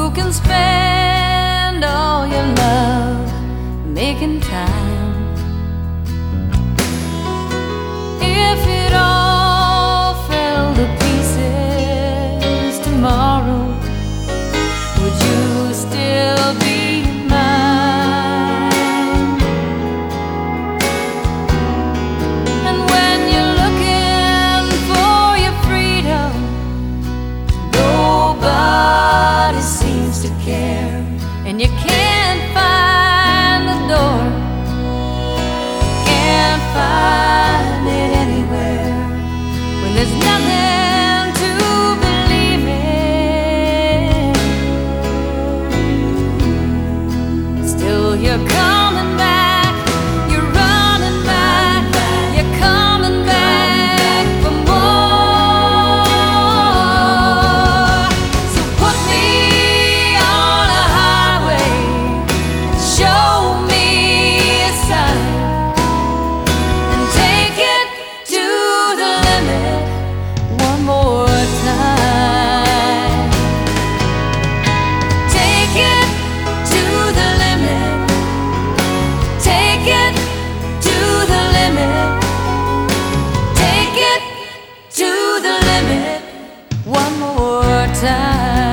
You can spend all your love making time. If it all fell to pieces tomorrow, would you still be mine? And when you're looking for your freedom, nobody seems to care, and you can't find the door, can't find it anywhere. When there's nothing to believe in, still you're coming back, you're running back, you're coming back for more. So put me on a highway, show me a sign, and take it to the limit one more time. Take it to the limit, take it to the limit, take it to the limit one more time.